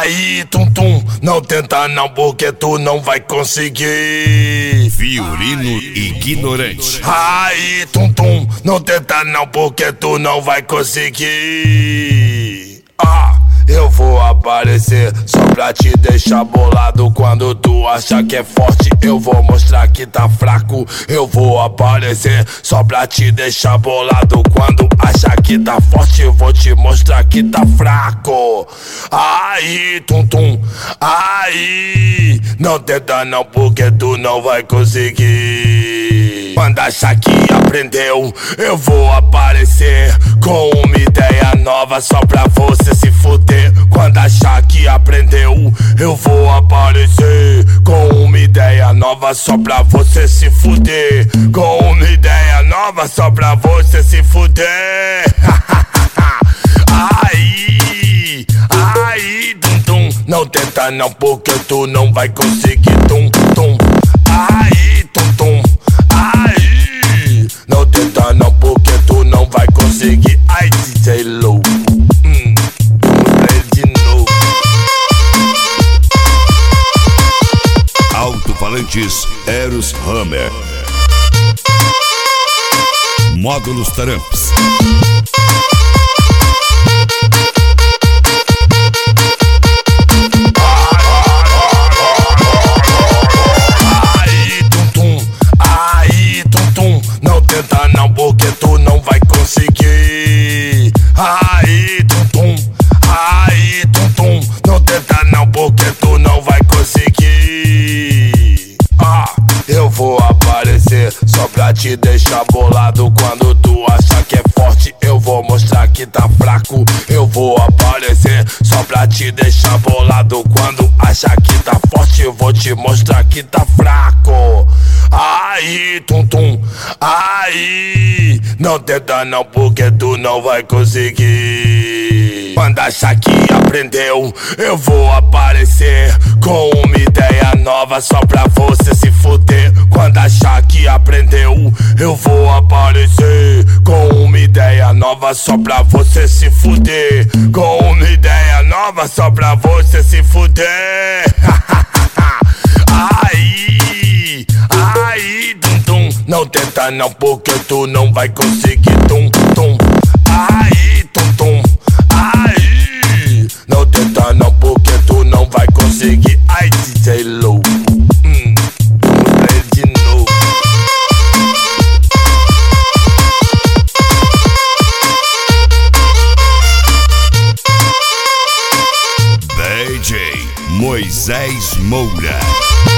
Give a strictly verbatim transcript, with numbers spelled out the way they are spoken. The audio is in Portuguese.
Aí, tum tum, não tenta não porque tu não vai conseguir. Violino ignorante. Aí, tum tum, não tenta não porque tu não vai conseguir. Ah, eu vou aparecer só pra te deixar bolado. Quando tu acha que é forte, eu vou mostrar que tá fraco. Eu vou aparecer só pra te deixar bolado. Quando acha que tá forte, eu vou te mostrar que tá fraco. Aí, tum tum, aí, não tenta não porque tu não vai conseguir. Quando achar que aprendeu, eu vou aparecer com uma ideia nova só pra você se fuder. Quando achar que aprendeu, eu vou aparecer com uma ideia nova só pra você se fuder. Com uma ideia nova só pra você se fuder. Aí, aí, tum tum, não tenta não porque tu não vai conseguir, tum tum. Aí, tum tum, aí, não tenta não porque tu não vai conseguir. Ai, D J louco, hum, pra ele de novo. Alto-falantes Eros Hammer. Módulos Taramps. Não tenta não porque tu não vai conseguir. Aí, tum tum, aí, tum tum, não tenta não porque tu não vai conseguir. Ah, eu vou aparecer só pra te deixar bolado. Quando tu acha que é forte, eu vou mostrar que tá fraco. Eu vou aparecer só pra te deixar bolado. Quando acha que tá forte, eu vou te mostrar que tá fraco. Aí, tum tum, aí, não tenta não porque tu não vai conseguir. Quando achar que aprendeu, eu vou aparecer com uma ideia nova só pra você se fuder. Quando achar que aprendeu, eu vou aparecer com uma ideia nova só pra você se fuder. Com uma ideia nova só pra você se fuder. Aí, aí, tum tum, não tenta não porque tu não vai conseguir, tum tum. Aí, tum tum, aí, não tenta não porque tu não vai conseguir. Ai, D J louco, hum, pra ele de novo. D J Moisés Moura.